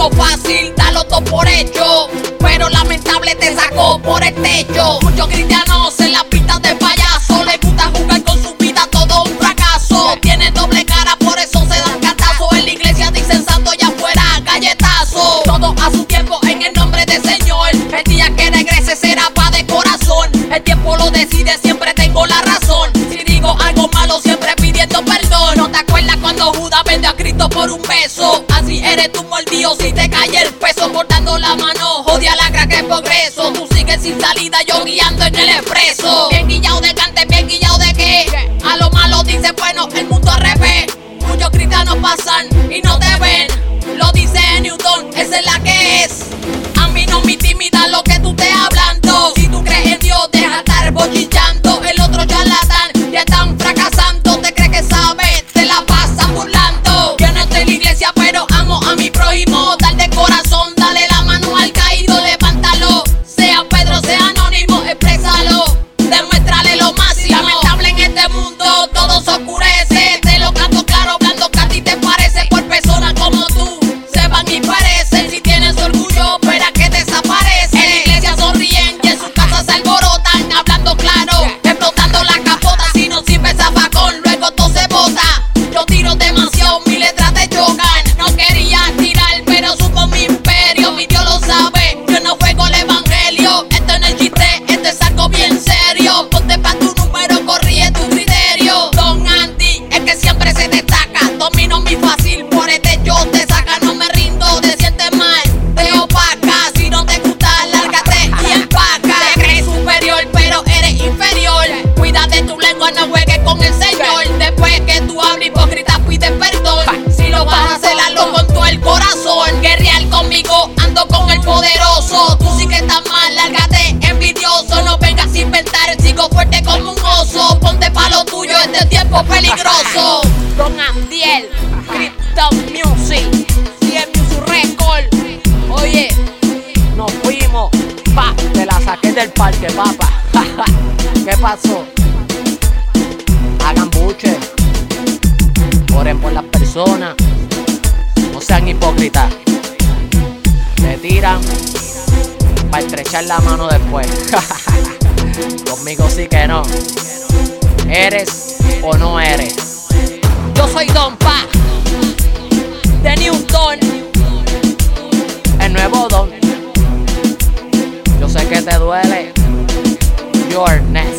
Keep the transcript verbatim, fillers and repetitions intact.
Lo fácil, dalo todo por hecho, pero lamentable te sacó por el techo. Muchos cristianos en las pistas de payaso les gusta jugar con su vida, todo un fracaso. Tienen doble cara, por eso se dan cantazos. En la iglesia dicen santo y afuera galletazo. Todo a su tiempo en el nombre del Señor. El día que regrese será paz de corazón. El tiempo lo decide, siempre tengo la razón. Si digo algo malo, siempre pidiendo perdón. ¿No te acuerdas cuando Judas vendió a Cristo por un peso? Así eres tú mordido si te cae el peso. Cortando la mano, jodia la crack el progreso. Tú sigues sin salida, yo guiando en el expreso. Bien guillado de cante, bien guillado de qué. A lo malo dice bueno, el mundo al revés. Muchos cristianos pasan y no te ven. Lo dice Newton, esa es la que es. A mí no me intimida lo que tú estés hablando. Si tú crees en Dios, deja de estar bochillando. El otro charlatán ya están fracasando. Te crees que sabes, te la pasan burlando. Yo no estoy en la iglesia, pero amo a mi prójimo. Dar de corazón, dale la mano al caído, levántalo. Sea Pedro, sea anónimo, exprésalo. Demuéstrale lo máximo. Lamentable en este mundo, todo se oscurece. Te lo canto claro, hablando que a ti te parece. Por personas como tú, se van y parecen. Si tienes orgullo, espera que desaparece. En la iglesia sonríen y en su casa se alborotan. Hablando claro, explotando la capota. Si no sirve zafacón, luego todo se bota. Yo tiro demasiado, mi letra te chocan. No quería tirar, pero supo mi imperio. Mi Dios lo sabe, yo no juego el evangelio. Esto no es chiste, esto es algo bien serio. Ponte pa' tu número, corrige tu criterio. Don Andy, es que siempre se destaca. Domino mi fácil, por el techo te saca. No me rindo, te sientes mal, te opaca. Si no te gusta, lárgate y empaca. Te crees superior, pero eres inferior. Cuida de tu lengua, no juegues con el Señor. Después que tú hables, hipócrita, pide perdón. Si lo vas a hacer, hazlo con todo el corazón. Guerrear conmigo, ando con el poderoso. Tú sí que estás mal, lárgate, envidioso. No vengas a inventar, sigo fuerte como un oso. Ponte pa' lo tuyo, este tiempo peligroso. Don Andiel, Krypton Music, C M Music Record. Oye, nos fuimos, pa, te la saqué del parque, papá. ¿Qué pasó? Hagan buche, oren por las personas, no sean hipócritas. Te tiran para estrechar la mano después. Conmigo sí que no. ¿Eres o no eres? Yo soy Don Pa de Newton, el nuevo Don. Yo sé que te duele. You're next.